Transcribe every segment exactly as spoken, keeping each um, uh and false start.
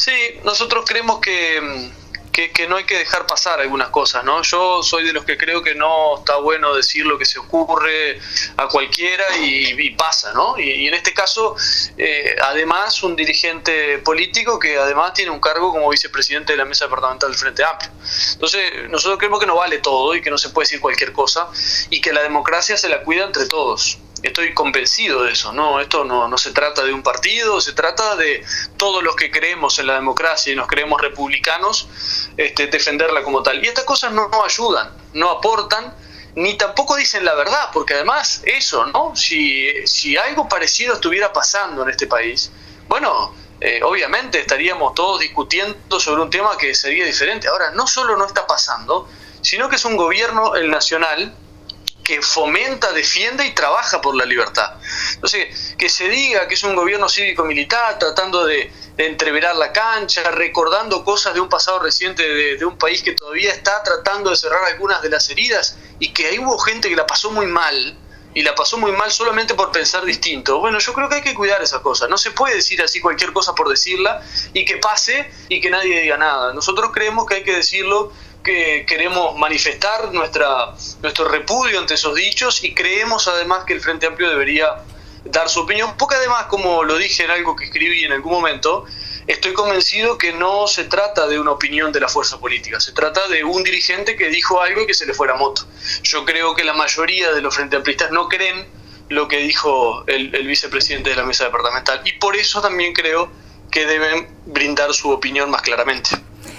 Sí, nosotros creemos que, que, que no hay que dejar pasar algunas cosas, ¿no? Yo soy de los que creo que no está bueno decir lo que se ocurre a cualquiera y, y pasa, ¿no? Y, y en este caso, eh, además, un dirigente político que además tiene un cargo como vicepresidente de la Mesa Departamental del Frente Amplio. Entonces, nosotros creemos que no vale todo y que no se puede decir cualquier cosa y que la democracia se la cuida entre todos. Estoy convencido de eso, ¿no? Esto no, no se trata de un partido, se trata de todos los que creemos en la democracia y nos creemos republicanos, este, defenderla como tal. Y estas cosas no, no ayudan, no aportan, ni tampoco dicen la verdad, porque además eso, ¿no? Si, si algo parecido estuviera pasando en este país, bueno, eh, obviamente estaríamos todos discutiendo sobre un tema que sería diferente. Ahora, no solo no está pasando, sino que es un gobierno, el nacional, que fomenta, defiende y trabaja por la libertad. Entonces, que se diga que es un gobierno cívico-militar tratando de, de entreverar la cancha, recordando cosas de un pasado reciente de, de un país que todavía está tratando de cerrar algunas de las heridas y que ahí hubo gente que la pasó muy mal, y la pasó muy mal solamente por pensar distinto. Bueno, yo creo que hay que cuidar esas cosas. No se puede decir así cualquier cosa por decirla y que pase y que nadie diga nada. Nosotros creemos que hay que decirlo, que queremos manifestar nuestra, nuestro repudio ante esos dichos y creemos además que el Frente Amplio debería dar su opinión, porque además, como lo dije en algo que escribí en algún momento, estoy convencido que no se trata de una opinión de la fuerza política, se trata de un dirigente que dijo algo y que se le fue la moto. Yo creo que la mayoría de los Frente Amplistas no creen lo que dijo el, el vicepresidente de la Mesa Departamental y por eso también creo que deben brindar su opinión más claramente.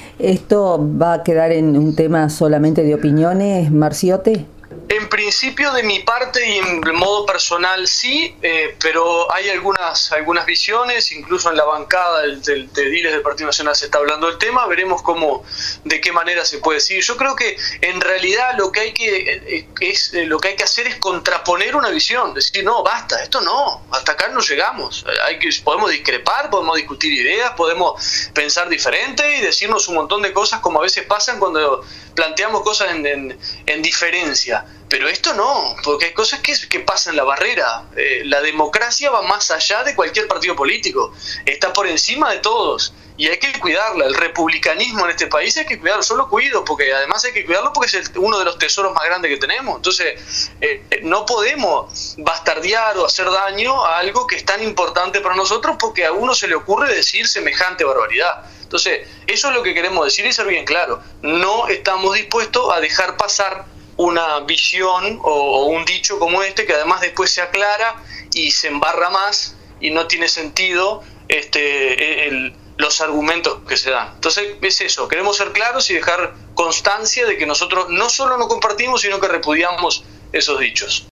¿Esto va a quedar en un tema solamente de opiniones, Marciote? En principio, de mi parte y en modo personal sí, eh, pero hay algunas algunas visiones, incluso en la bancada del, del, de Ediles del Partido Nacional se está hablando del tema, veremos cómo, de qué manera se puede decir. Yo creo que en realidad lo que hay que eh, es eh, lo que hay que hacer es contraponer una visión, decir no, basta, esto no, hasta acá no llegamos. Hay que podemos discrepar, podemos discutir ideas, podemos pensar diferente y decirnos un montón de cosas como a veces pasan cuando planteamos cosas en, en, en diferencia. Pero esto no, porque hay cosas que, que pasan la barrera. Eh, la democracia va más allá de cualquier partido político, está por encima de todos y hay que cuidarla. El republicanismo en este país hay que cuidarlo. Yo lo cuido porque además hay que cuidarlo porque es el, uno de los tesoros más grandes que tenemos. Entonces eh, no podemos bastardear o hacer daño a algo que es tan importante para nosotros porque a uno se le ocurre decir semejante barbaridad. Entonces eso es lo que queremos decir y ser bien claro. No estamos dispuestos a dejar pasar una visión o, o un dicho como este que además después se aclara y se embarra más y no tiene sentido este el, los argumentos que se dan. Entonces es eso, queremos ser claros y dejar constancia de que nosotros no solo no compartimos sino que repudiamos esos dichos.